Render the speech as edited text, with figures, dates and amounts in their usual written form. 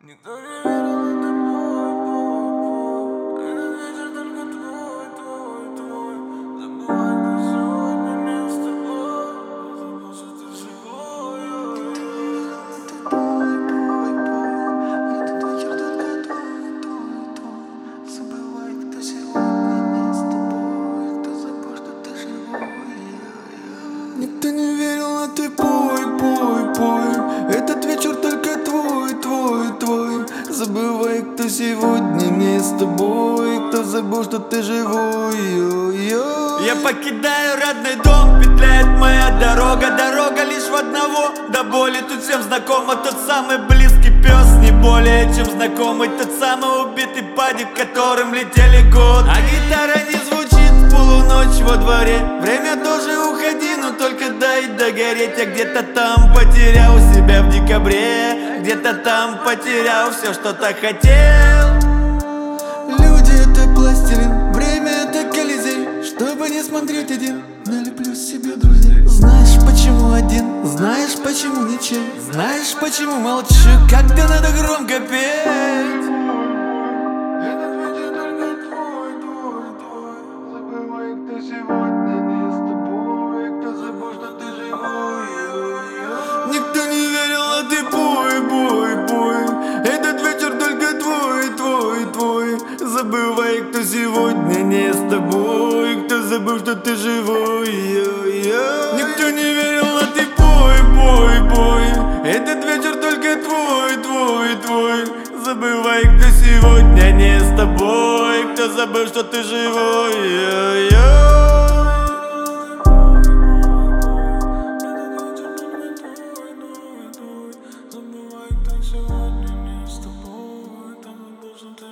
Никто не верил, это твой, этот вечер только твой. Забывай, кто сегодня не с тобой. Забыл, что ты живой. Этот вечер только твой. Забывай, кто сегодня не с тобой. Кто забыл, что ты живой. Никто не верил, а ты пой. Этот вечер только твой. Забывай, кто сегодня не с тобой, кто забыл, что ты живой. Я покидаю родной дом, петляет моя дорога лишь в одного до боли. Тут всем знакомо тот самый близкий пес, не более чем знакомый тот самый убитый падик, которым летели годы. А гитара не звучит в полуночь во дворе. Время тоже уходи, но только дай догореть. Я где-то там потерял себя в декабре, где-то там потерял все, что так хотел. Люди — это пластилин, время — это Колизей. Чтобы не смотреть один, налеплю себе друзей. Знаешь, почему один? Знаешь, почему ничей? Знаешь, почему молчу, когда надо громко петь? Этот вечер только твой. Забывай, кто сегодня не с тобой, кто забыл, что ты живой. Никто не верил, а ты пой. Этот вечер только твой. Забывай, кто сегодня не с тобой, кто забыл, что ты живой. Никто не верил, а ты пой. Этот вечер только твой. Забывай, кто сегодня не с тобой, кто забыл, что ты живой. Забывай, кто сегодня не с тобой, кто забыл, что ты